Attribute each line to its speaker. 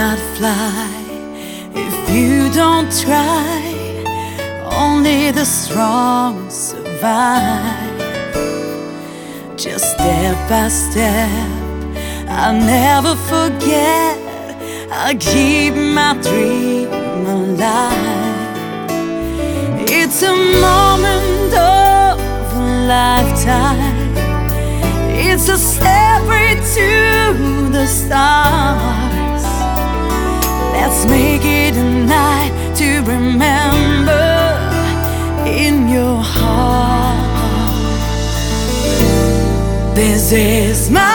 Speaker 1: cannot fly if you don't try. Only the strong survive. Just step by step, I'll never forget. I'll keep my dream alive. It's a moment of a lifetime. It's a stairway to the stars. Let's make it a night to remember in your heart. This is my